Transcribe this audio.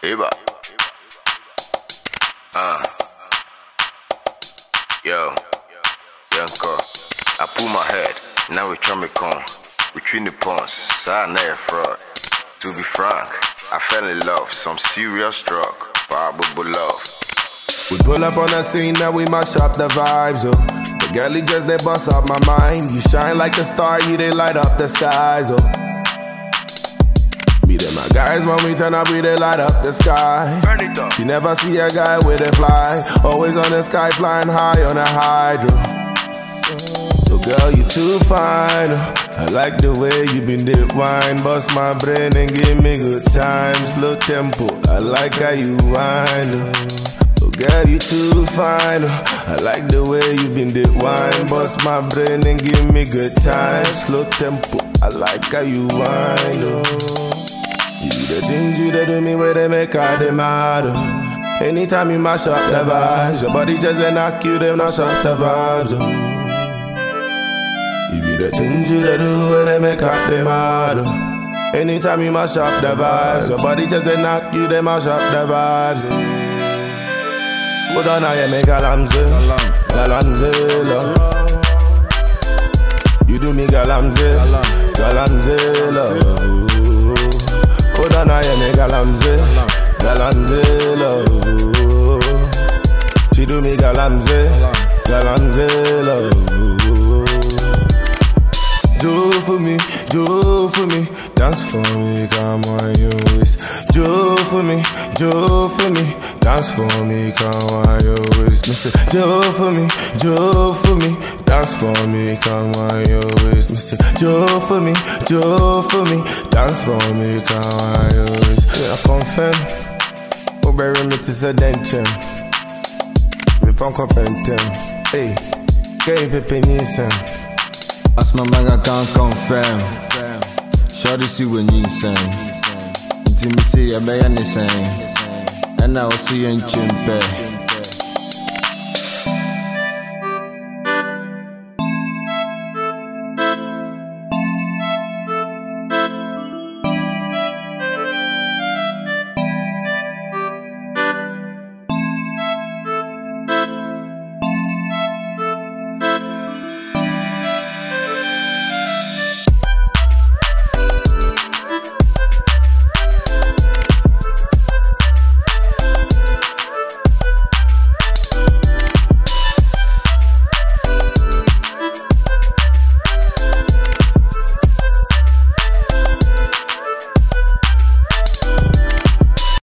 Eba. Yo, Yanko. I pull my head, now we try me con. Between the pawns, so I never fraud. To be frank, I fell in love, some serious drug, probable love. We pull up on the scene, now we mash up the vibes, oh. The girlie just they bust up my mind. You shine like a star, you they light up the skies, oh. Me and my guys, when we turn up, we they light up the sky. Burn it up. You never see a guy with a fly, always on the sky, flying high on a hydro. So girl, you too fine, oh. I like the way you been dip wine, bust my brain and give me good time, slow tempo. I like how you whine, oh. So girl, you too fine, oh. I like the way you been dip wine, bust my brain and give me good time, slow tempo. I like how you whine, oh. You do the things you do me where they make all them mad, oh. Anytime you mash up the vibes, your body just a knock you, them not shut the vibes, oh. You be the things you do where they make up them mad, oh. Anytime you mash up the vibes, your body just a knock you, they mash up the vibes, oh. Put on a me galamze, love. You do me galamze, love. Put on a me galamze, love. She do me galamze, love. Do for me, dance for me, come on your waist. Do for me, dance for me, come on your waist. Mister, do for me, dance for me, come on your waist. Mister, do for me, dance for me, come on your waist. Yeah, I confirm, oh bury me to sedentary. Me punk up and tell, hey, get pepe nisan. As my man, I can't confirm. Shawty see when you sing. Until me say I may understand. And I will see you in chimpe.